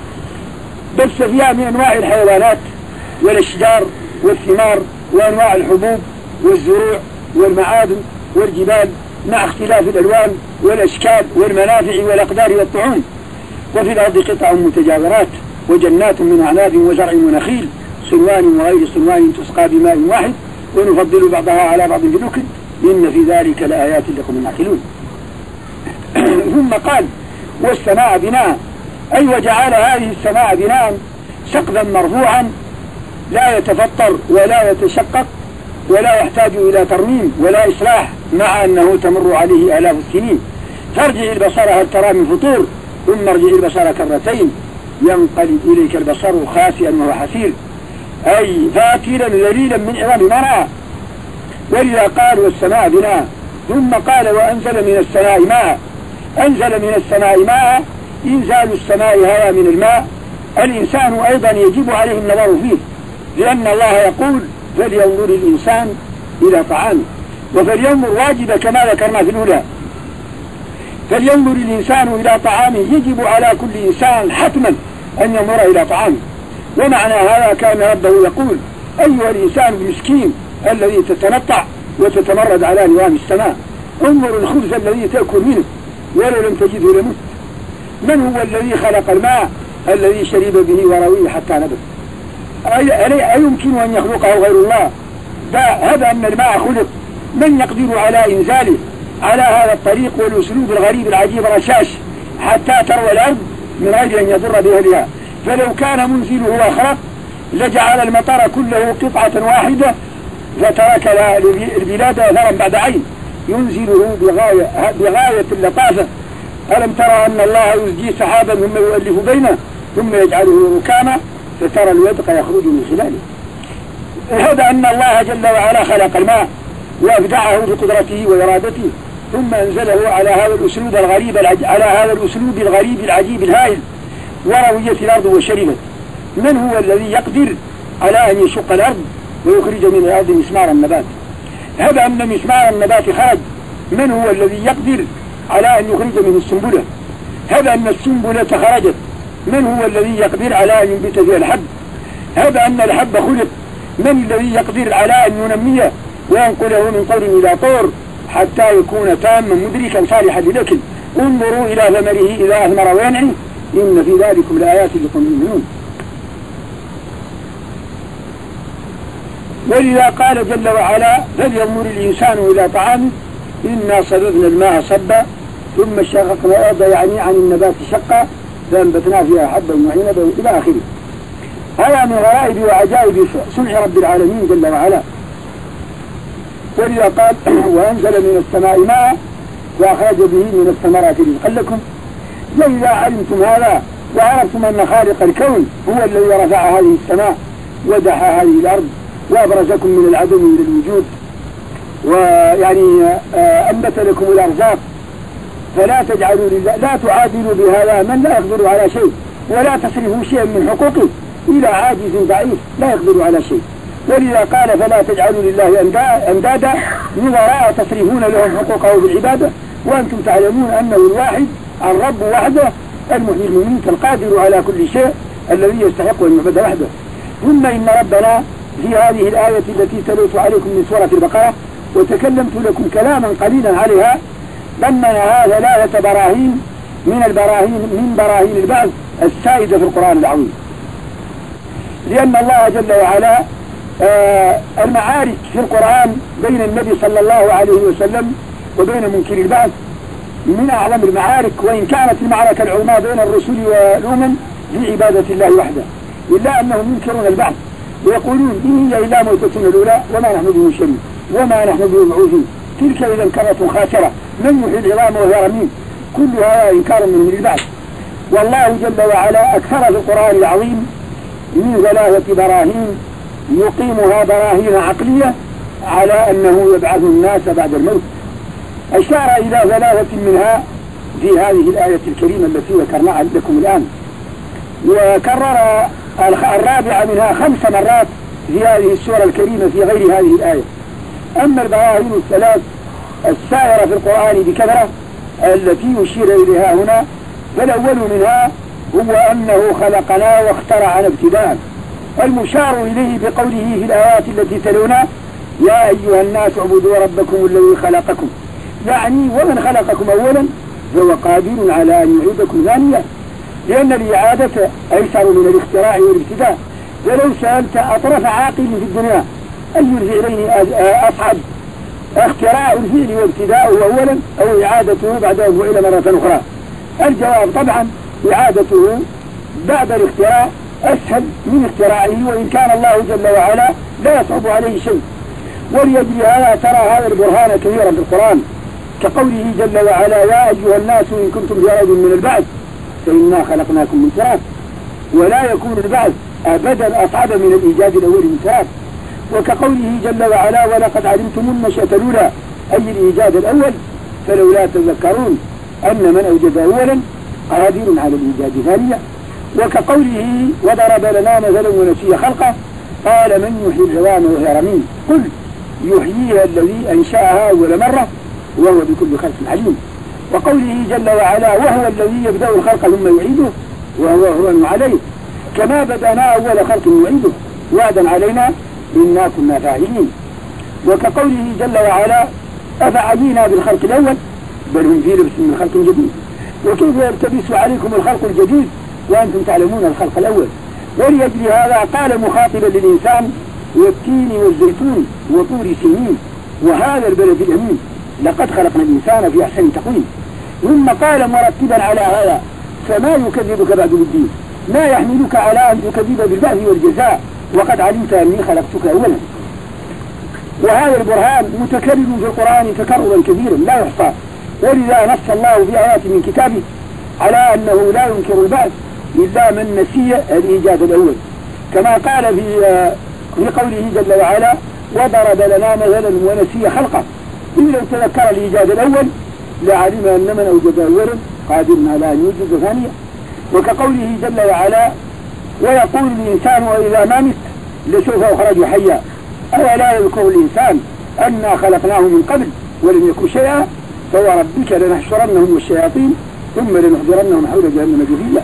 بث فيها من أنواع الحيوانات والأشجار والثمار وأنواع الحبوب والزروع والمعادن والجبال مع اختلاف الألوان والأشكال والمنافع والأقدار والطعوم. وفي الأرض قطع متجاورات وجنات من أعناب وزرع ونخيل صنوان وغير صنوان تسقى بماء واحد ونفضل بعضها على بعض بالأكل إن في ذلك لآيات لقوم يعقلون. ثم قال والسماء بناء، أي وجعل هذه السماء بناء سقفا مرفوعا لا يتفطر ولا يتشقق ولا يحتاج إلى ترميم ولا إصلاح، مع أنه تمر عليه آلاف السنين. فارجع البصر هل ترى من فطور، ثم ارجع البصر كرتين ينقلب إليك البصر خاسئا وهو حسير، أي فاكلا ذليلا من عظام ما رأى. ولذا قال والسماء بناء. ثم قال وأنزل من السماء ماء. أنزل من السماء ماء، إنزال السماء هواء من الماء. الإنسان أيضا يجب عليه النظر فيه، لأن الله يقول فلينظر الإنسان إلى طعامه، وفلينظر واجب كما ذكرنا في الأولى. فلينظر الإنسان إلى طعامه، يجب على كل إنسان حتما أن ينظر إلى طعامه. ومعنى هذا كان ربه يقول أيها الإنسان المسكين الذي تتنطع وتتمرد على نوام السماء، انظر الخبز الذي تأكل منه ولو لم تجده لمت. من هو الذي خلق الماء الذي شرب به ورويه حتى نبت؟ أيمكن أن يخلقه غير الله؟ هذا أن الماء خلق، من يقدر على إنزاله على هذا الطريق والأسلوب الغريب العجيب الرشاش حتى تروى الأرض من غير أن يضر بأهلها؟ فلو كان منزله هو خلق لجعل المطر كله قطعة واحدة فترك البلاد أثرا بعد عين، ينزله بغاية, بغاية اللطافة. ألم ترى أن الله يزجي سحابا ثم يؤلف بينه ثم يجعله ركاما فترى الودق يخرج من خلاله. هذا أن الله جل وعلا خلق الماء وأبدعه بقدرته وإرادته، ثم أنزله على هذا الأسلوب الغريب العج... على هذا الأسلوب الغريب العجيب الهائل، ورويت الأرض وشربت. من هو الذي يقدر على أن يشق الأرض ويخرج من الأرض مسمار النبات؟ هذا أن مسمار النبات خرج. من هو الذي يقدر على أن يخرج منه السنبلة؟ هذا أن السنبلة خرجت. من هو الذي يقدر على أن ينبت فيها الحب؟ هذا أن الحب خلق. من الذي يقدر على أن ينميه وينقله من طور إلى طور حتى يكون تاما مدركا صالحا للأكل؟ انظروا إلى ثمره إذا أثمر وينعي إن في ذلكم لآيات لقوم يؤمنون. ولذا قال جل وعلا فلينظر الإنسان إلى طعامه إنا صببنا الماء صبا ثم شققنا الأرض يعني عن النبات شقا فأنبتنا فيها حبا وعنبا إلى آخره. هذا من غرائب وعجائب صنع رب العالمين جل وعلا. ولذا قال وأنزل من السماء ماء وأخرج به من الثمرات رزقا لكم. وإذا علمتم هذا وعرفتم أن خالق الكون هو الذي رفع هذه السماء ودحى هذه الأرض وأبرزكم من العدم إلى الوجود ويعني أنبت لكم الأرزاق، فلا تجعلوا لله لا تعادلوا بهذا من لا يقدر على شيء، ولا تصرفوا شيئا من حقوقه إلى عاجز ضعيف لا يقدر على شيء. ولذا قال فلا تجعلوا لله أندادا نظراء تصرفون لهم حقوقه بالعبادة وأنتم تعلمون أنه الواحد الرب وحده المحيي المميت القادر على كل شيء الذي يستحق أن يعبد وحده. ثم إن ربنا في هذه الآية التي تلوت عليكم من سورة البقرة وتكلمت لكم كلاما قليلا عليها ضمن هذا ثلاثة براهين من البراهين من براهين البعث السائدة في القرآن العظيم. لأن الله جل وعلا آه المعارك في القرآن بين النبي صلى الله عليه وسلم وبين منكر البعث من أعظم المعارك، وإن كانت المعركة العظمى بين الرسل والأمم في عبادة الله وحده، إلا أنهم ينكرون البعث ويقولون إن هي إلا موتتنا الأولى وما نحن بمنشرين وما نحن بمبعوثين تلك إذا كرة خاسرة من يحيي العظام وهي رميم. كل هذا إنكار من البعث. والله جل وعلا أكثر في القرآن العظيم من ثلاثة براهين يقيمها براهين عقلية على أنه يبعث الناس بعد الموت. أشار إلى ثلاثة منها في هذه الآية الكريمة التي ذكرناها لكم الآن، وكرر الرابعة منها خمس مرات في هذه السورة الكريمة في غير هذه الآية. أما البراهين الثلاث السائرة في القرآن بكثرة التي يشير إليها هنا، فالأول منها هو أنه خلقنا واخترعنا ابتداء، المشار إليه بقوله في الآيات التي تلونا يا أيها الناس اعبدوا ربكم الذي خلقكم، يعني ومن خلقكم أولا فهو قادر على أن يعيدكم ثانيا، لأن الإعادة أيسر من الاختراع والابتداء. ولو سألت أطرف عاقل في الدنيا أي الفعلين أصعب، اختراع الفعل وابتداؤه أولا أو إعادته بعد أن فعل مرة أخرى؟ الجواب طبعا إعادته بعد الاختراع أسهل من اختراعه، وإن كان الله جل وعلا لا يصعب عليه شيء. وليجري هذا ترى هذا البرهان كثيرا في القرآن، كقوله جل وعلا يا أيها الناس إن كنتم في ريب من البعث فإنا خلقناكم من تراب، ولا يكون البعث أبدا أصعب من الإيجاد الأول من تراب. وكقوله جل وعلا ولقد علمتم النشأة الأولى أي الإيجاد الأول فلولا تذكرون أن من أوجد أولا قادر على الإيجاد ثانيا. وكقوله وضرب لنا مثلا ونسي خلقه قال من يحيي العظام وهي رميم قل يحييها الذي أنشأها أول مرة وهو بكل خلق عليم. وقوله جل وعلا وهو الذي يبدأ الخلق ثم يعيده وهو هو عليه كما بدأنا أول خلق نعيده وعدا علينا إنا كنا فاعلين. وكقوله جل وعلا أفعلينا بالخلق الأول بل هم في لبس من خلق جديد، وكيف يلتبس عليكم الخلق الجديد وأنتم تعلمون الخلق الأول. وليجري هذا قال مخاطبا للإنسان والتين والزيتون وطور سنين وهذا البلد الأمين لقد خلقنا الإنسان في أحسن تقويم. ثم قال مرتبا على هذا فما يكذبك بعد بالدين، ما يحملك على أن تكذب بالبعث والجزاء وقد علمت أني خلقتك أولا. وهذا البرهان متكرر في القرآن تكررا كثيرا لا يحصى، ولذا نص الله في آيات من كتابه على أنه لا ينكر البعث إلا من نسي الإيجاد الأول، كما قال في في قوله جل وعلا وضرب لنا مثلا ونسي خلقه. إن لو تذكر الإيجاد الأول لعلم أن من أوجد أولا قادر على أن يوجد ثانيا. وكقوله جل وعلا ويقول الإنسان وإذا ما مت لسوف أخرج حيا أولا يذكر الإنسان أنا خلقناه من قبل ولم يكن شيئا فوربك لنحشرنهم والشياطين ثم لنحضرنهم حول جهنم جثيا.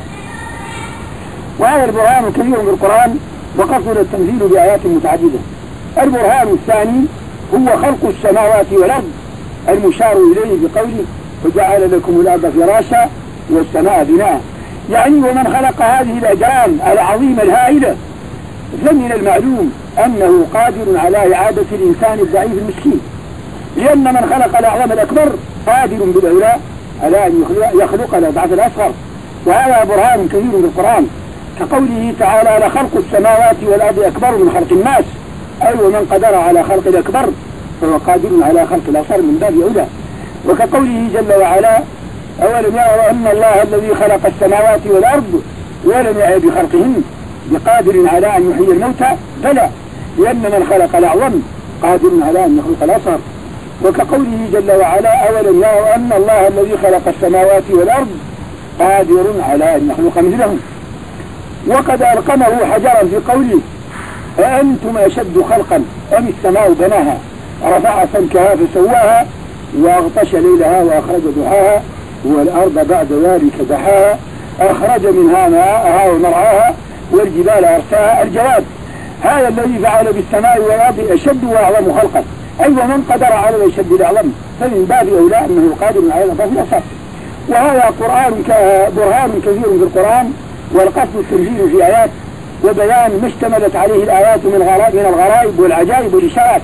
وهذا البرهان كثير بالقرآن وقصر التنزيل بآيات متعددة. البرهان الثاني هو خلق السماوات والأرض المشار إليه بقوله وجعل لكم الأرض فراشا والسماء بناء، يعني ومن خلق هذه الأجرام العظيمة الهائلة فمن المعلوم أنه قادر على إعادة الإنسان الضعيف المسكين، لأن من خلق الأعظم الأكبر قادر بالأولى على أن يخلق الأضعاف الأصغر. وهذا برهان كثير بالقرآن كقوله تعالى لخلق السماوات والأرض أكبر من خلق الناس، أي ومن قدر على خلق الأكبر فهو قادر على خلق الأصغر من باب أولى. وكقوله جل وعلا أولم يروا أن الله الذي خلق السماوات والأرض ولم يعي بخلقهن بقادر على أن يحيي الموتى بلى، لأن من خلق الأعظم قادر على أن يخلق الأصغر. وكقوله جل وعلا أولم يروا أن الله الذي خلق السماوات والأرض قادر على أن يخلق مثلهم. وقد ألقمه حجرا في قوله أأنتم أشد خلقا أم السماء بناها رفع سمكها فسواها وأغطش ليلها وأخرج ضحاها والأرض بعد ذلك دحاها أخرج منها ماءها ومرعاها والجبال أرساها. الجواب هذا الذي فعل بالسماء والأرض أشد وأعظم خلقا، أي ومن قدر على الأشد الأعظم فمن باب أولى أنه قادر على الأضعاف الأصغر. وهذا قرآن برهان كثير في القرآن والقصد التنزيل في آيات وبيان ما اشتملت عليه الآيات من من الغرائب والعجائب والإشارات.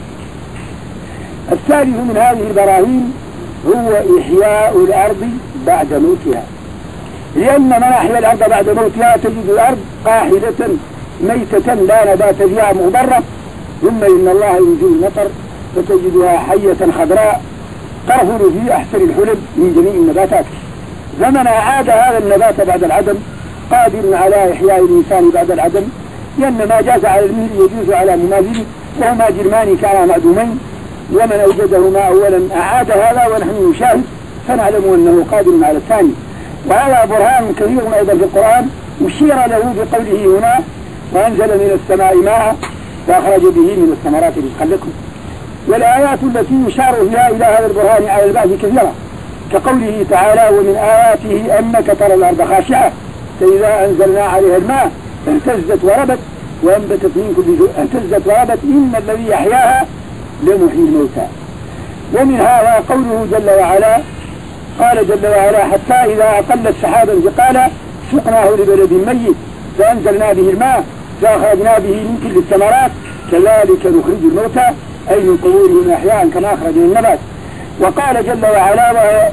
الثالث من هذه البراهين هو إحياء الأرض بعد موتها، لأن من أحيا الأرض بعد موتها تجد الأرض قاحلة ميتة لا نبات فيها مغبرة، ثم إن الله ينزل المطر فتجدها حية خضراء ترفل في أحسن الحلم من جميع النباتات. فمن أعاد هذا النبات بعد العدم قادر على إحياء الإنسان بعد العدم، لأن ما جاز على المهل يجوز على مماثله وهما جرمان كانا معدومين، ومن أوجدهما أولا أعاد هذا ونحن نشاهد فنعلم أنه قادر على الثاني. وهذا برهان كثير أيضا في القرآن أشير له بقوله هنا وأنزل من السماء ماء فأخرج به من الثمرات رزقا لكم. والآيات التي يشار فيها إلى هذا البرهان على البعث كثيرة كقوله تعالى ومن آياته أنك ترى الأرض خاشعة فإذا أنزلنا عليها الماء اهتزت وربت وأنبتت من كل شيء اهتزت وربت إن الذي يحياها لمحيي الموتى. ومن هذا قوله جل وعلا قال جل وعلا حتى إذا أقلت سحابا ثقالا سقناه لبلد ميت فأنزلنا به الماء فأخرجنا به من كل الثمرات كذلك نخرج الموتى أي من قبورهم أحياء كما أخرجنا النبات. وقال جل وعلا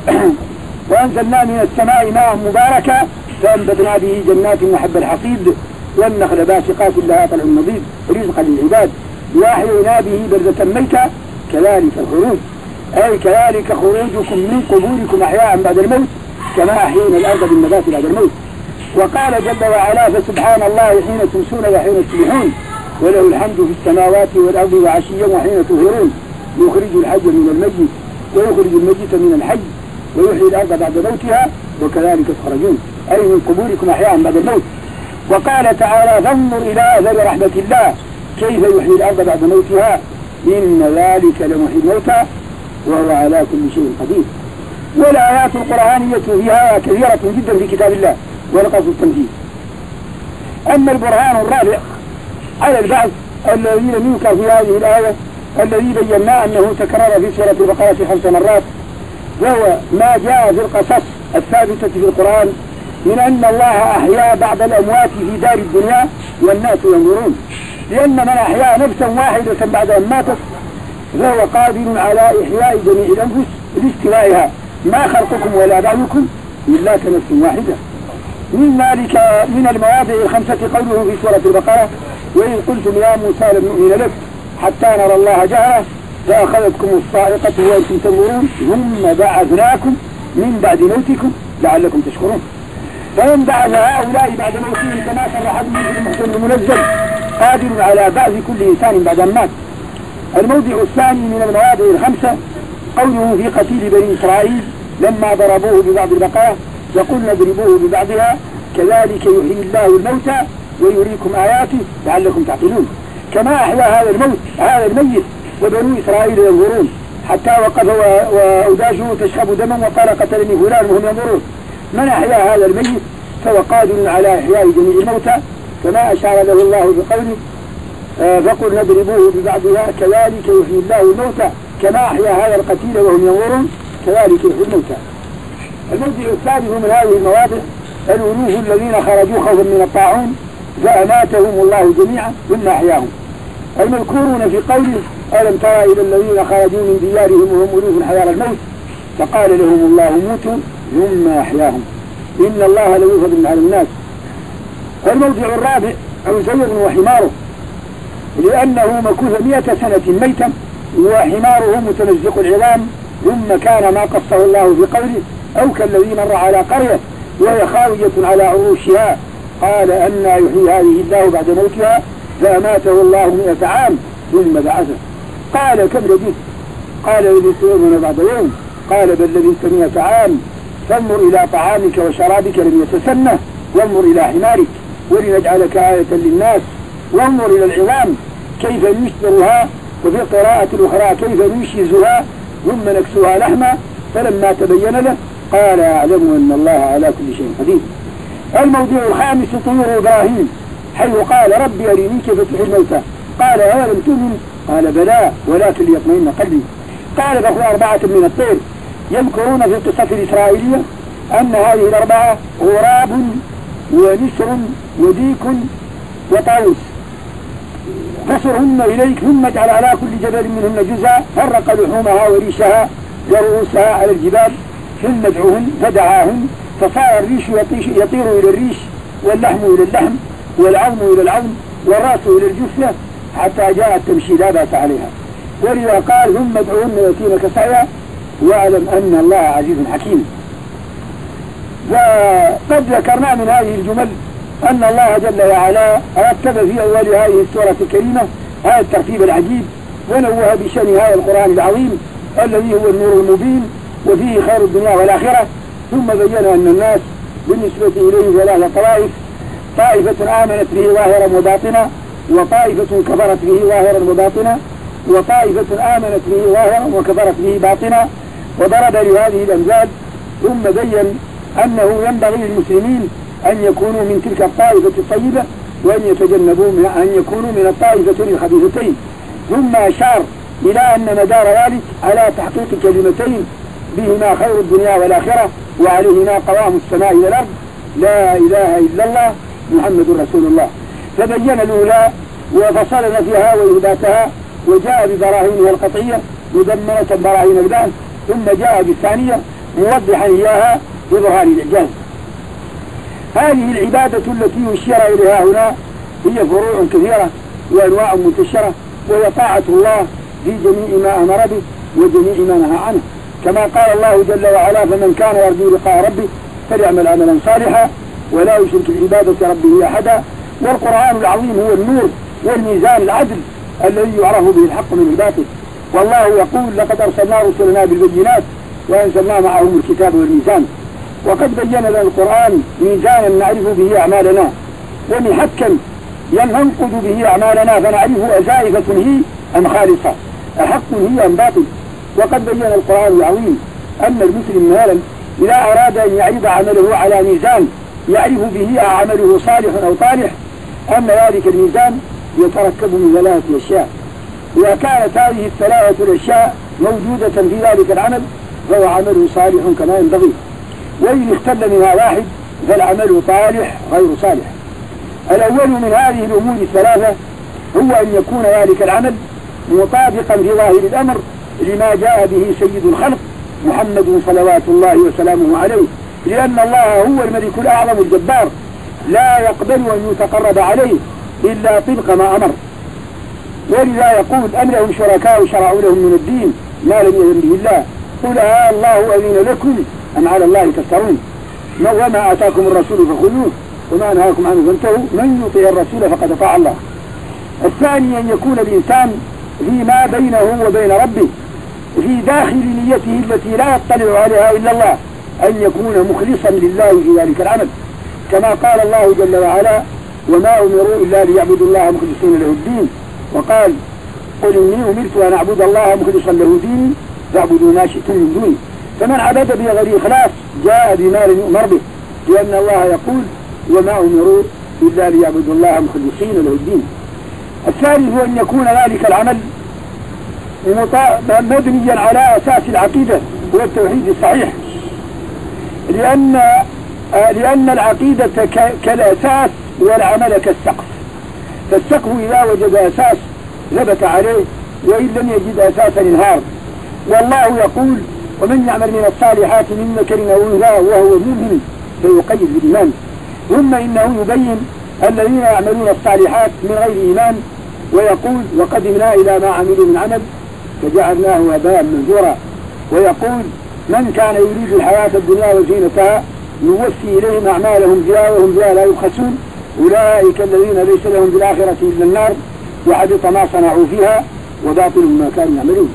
وأنزلنا من السماء ماء مباركا فأنبتنا به جنات وحب الحصيد والنخل باسقات لها طلع نضيد رزقا للعباد وأحيينا به بلدة ميتة كذلك الخروج أي كذلك خروجكم من قبوركم أحياء بعد الموت كما أحيينا الأرض بالنبات بعد الموت. وقال جل وعلا فسبحان الله حين تمسون وحين تصبحون وله الحمد في السماوات والأرض وعشيا وحين تظهرون يخرج الحي من الميت ويخرج الميت من الحي ويحيي الأرض بعد موتها وكذلك تخرجون أي من قبوركم أحياء بعد الموت. وقال تعالى فانظر إلى أثر رحمة الله كيف يحيي الأرض بعد موتها إن ذلك لمحيي الموتى وهو على كل شيء قدير. والآيات القرآنية فيها كثيرة جدا في كتاب الله ولقصد التنزيل. أما البرهان الرابع على البعث الذي لم ينكر في هذه الآية الذي بينا أنه تكرر في سورة البقرة خمس مرات وهو ما جاء في القصص الثابتة في القرآن من أن الله أحيا بعض الأموات في دار الدنيا والناس ينظرون، لأن من أحيا نفسا واحدة بعد أن ماتت فهو قادر على إحياء جميع الأنفس لاستوائها ما خلقكم ولا بعثكم إلا كنفس واحدة. من ذلك من المواضع الخمسة قوله في سورة البقرة وإن قلتم يا موسى لن نؤمن لك حتى نرى الله جهرة فأخذتكم الصاعقة وأنتم تنظرون ثم بعثناكم من بعد موتكم لعلكم تشكرون. فإن بعث هؤلاء بعد موتهم كما صرح به المحسن المنزل قادر على بعث كل إنسان بعد أن مات. الموضع الثاني من المواضع الخمسة قوله في قتيل بني إسرائيل لما ضربوه ببعض البقايا وقلنا اضربوه ببعضها كذلك يحيي الله الموتى ويريكم آياته لعلكم تعقلون. كما أحيا هذا الموت هذا الميت وبنو إسرائيل ينظرون حتى وقف وأوداجه تشخب دما وقال قتلني فلان وهم ينظرون. من أحيا هذا الميت فهو قادر على إحياء جميع الموتى كما أشار له الله بقوله آه فقل نضربوه ببعضها كذلك يحيي الله الموتى كما أحيا هذا القتيل وهم ينظرون كذلك يحيي الموتى. الموضع الثالث من هذه المواضع الألوف الذين خرجوا خوفا من الطاعون فأماتهم الله جميعا ثم أحياهم. المذكورون في قوله ألم ترى إلى الذين خرجوا من ديارهم وهم ألوف حيار الموت فقال لهم الله موتوا ثم أحياهم إن الله لذو فضل على الناس. الموضع الرابع عزير وحماره لأنه مكوث مئة سنة ميتا وحماره متمزق العظام ثم كان ما قصه الله في قوله أو كالذي مر على قرية وهي خاوية على عروشها قال أن يحيي هذه الله بعد موتها فأماته الله مئة عام ثم بعثه. قال كم لبثت؟ قال لبثت يوما بعد يوم. قال بل لبثت مئة عام فانظر إلى طعامك وشرابك لم يتسنه وانظر إلى حمارك ولنجعلك آية للناس وانظر إلى العظام كيف نشترها وفي القراءة الأخرى كيف نشيزها ثم نكسوها لحما فلما تبين له قال أعلم أن الله على كل شيء قدير. الموضوع الخامس طيور إبراهيم حيث قال ربي أريني كيف تحيي الموتى قال أولم تؤمن قال بلى ولكن ليطمئن قلبي. قال له أربعة من الطير يذكرون في القصة الإسرائيلية أن هذه الأربعة غراب ونسر وديك وطاووس فصرهن إليك ثم اجعل على كل جبل منهن جزءا فرق لحومها وريشها ورؤوسها على الجبال ثم ادعوهن فدعاهن فصار الريش يطير إلى الريش واللحم إلى اللحم والعظم إلى العظم والرأس إلى الجثة حتى جاءت تمشي لا بأس عليها. ولذا قال ثم ادعوهن يأتينك سعيا واعلم أن الله عزيز حكيم. وقد ذكرنا من هذه الجمل أن الله جل وعلا رتب في أول هذه السورة الكريمة هذا الترتيب العجيب ونوه بشأن هذا القرآن العظيم الذي هو النور المبين وفيه خير الدنيا والآخرة. ثم بين أن الناس بالنسبة إليه ثلاثة طوائف طائفة آمنت به ظاهرا وباطنا وطائفة كفرت به ظاهرا وباطنا وطائفة آمنت به ظاهرا وكفرت به باطنا وضرب لهذه الأمثال. ثم بين أنه ينبغي للمسلمين أن يكونوا من تلك الطائفة الطيبة وأن يتجنبوا من أن يكونوا من الطائفتين الخبيثتين. ثم أشار إلى أن مدار ذلك على تحقيق كلمتين بهما خير الدنيا والآخرة وعليهما قوام السماء والأرض لا إله إلا الله محمد رسول الله. فبين الأولى وفصلنا فيها وإثباتها وجاء ببراهينها القطعية مدمرة براهين البعث ثم جاء بالثانية موضحا إياها بظهار الإعجاز. هذه العبادة التي يشير إليها هنا هي فروع كثيرة وأنواع منتشرة وهي طاعة الله في جميع ما أمر به وجميع ما نهى عنه كما قال الله جل وعلا فمن كان يرجو لقاء ربه فليعمل عملا صالحا ولا يشرك بعبادة ربه أحدا. والقرآن العظيم هو النور والميزان العدل الذي يعرف به الحق من الباطل. والله يقول لقد أرسلنا رسلنا بالبينات وأنزلنا معهم الكتاب والميزان. وقد بين لنا القرآن ميزانا نعرف به أعمالنا ومحكا ينقض به أعمالنا فنعرف أزائفة هي أم خالصة أحق هي أم باطل. وقد بين القرآن العظيم أن المسلم مالا إذا أراد أن يعرض عمله على ميزان يعرف به عمله صالح أو طالح أن ذلك الميزان يتركب من ثلاثة أشياء. إذا كانت هذه الثلاثة الأشياء موجودة في ذلك العمل فهو عمله صالح كما ينبغي، وإن اختل منها واحد فالعمل صالح غير صالح. الأول من هذه الأمور الثلاثة هو أن يكون ذلك العمل مطابقا في ظاهر الأمر لما جاء به سيد الخلق محمد صلوات الله وسلامه عليه، لأن الله هو الملك الأعظم الجبار لا يقبل أن يتقرب عليه إلا طبق ما أمر. ولذا يقول أم لهم شركاء شرعوا لهم من الدين ما لم يأذن به الله قل آه الله أذن لكم أم على الله تفترون. وما آتاكم الرسول فخذوه وما نهاكم عنه فانتهوا من يطيع الرسول فقد أطاع الله. الثاني أن يكون الإنسان فيما بينه وبين ربه في داخل نيته التي لا يطلع عليها إلا الله أن يكون مخلصا لله في ذلك العمل، كما قال الله جل وعلا وما أمروا إلا ليعبدوا الله مخلصين له الدين، وقال قل إني أمرت أن أعبد الله مخلصا له ديني فاعبدوا ما شئتم من دونه. فمن عبد بغير إخلاص جاء بما لم يؤمر به، لأن الله يقول وما أمروا إلا ليعبدوا الله مخلصين له الدين. الثالث هو أن يكون ذلك العمل مبنيا على أساس العقيدة والتوحيد الصحيح، لأن لأن العقيدة كالأساس والعمل كالسقف، فالسقف إذا وجد أساس ثبت عليه وإن لم يجد أساسا انهار. والله يقول ومن يعمل من الصالحات من ذكر أو أنثى وهو مؤمن فيقيد بالإيمان. ثم إنه يبين الذين يعملون الصالحات من غير إيمان ويقول وقدمنا إلى ما عملوا من عمل فجعلناه هباء منثورا. ويقول من كان يريد الحياة الدنيا وزينتها نوفي إليهم أعمالهم فيها وهم فيها لا يبخسون أولئك الذين ليس لهم في الآخرة إلا النار وحبط ما صنعوا فيها وباطل ما كانوا يعملون.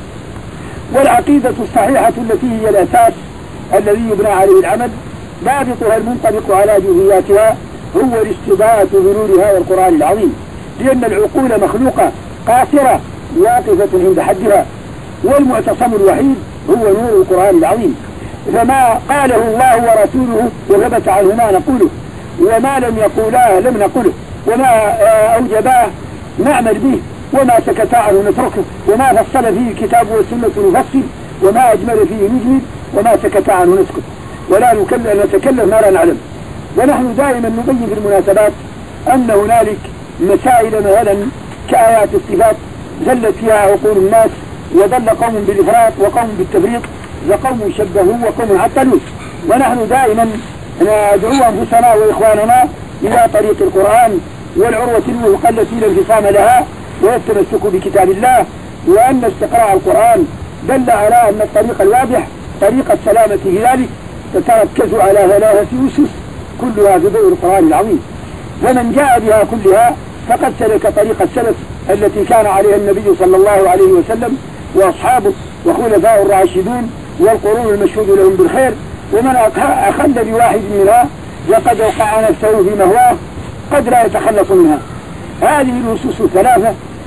والعقيدة الصحيحة التي هي الأساس الذي يبنى عليه العمل ضابطها المنطبق على جزئياتها هو الاستضاءة بنورها والقرآن العظيم، لأن العقول مخلوقة قاصرة واقفة عند حدها، والمعتصم الوحيد هو نور القرآن العظيم. فما قاله الله ورسوله وثبت عنه ما نقوله، وما لم يقولاه لم نقوله، وما أوجباه نعمل به، وما سكت عنه نتركه، وما فصل فيه الكتاب والسنة نفصل، وما أجمل فيه نجمل، وما سكت عنه نسكت، ولا نتكلم ما لا نعلم. ونحن دائما نبين في المناسبات أن هنالك مسائل مثلا كآيات الصفات زلت فيها عقول الناس وضل قوم بالإفراط وقوم بالتفريط وقوم شبهوا وقوم عطلوا. ونحن دائما ندعو أنفسنا وإخواننا إلى طريق القرآن والعروة الوثقى التي لا انفصام لها والتمسك بكتاب الله، وأن استقراء القرآن دل على أن الطريق الواضح طريق السلامة في ذلك تتركز على ثلاثة أسس كلها في ضوء القرآن العظيم. فمن جاء بها كلها فقد سلك طريق السلف التي كان عليها النبي صلى الله عليه وسلم وأصحابه وخلفاء الراشدون والقرون المشهود لهم بالخير. ومن أخل بواحد منها وقد وقع نفسه في مهواه قد لا يتخلص منها. هذه الأسس الثلاثة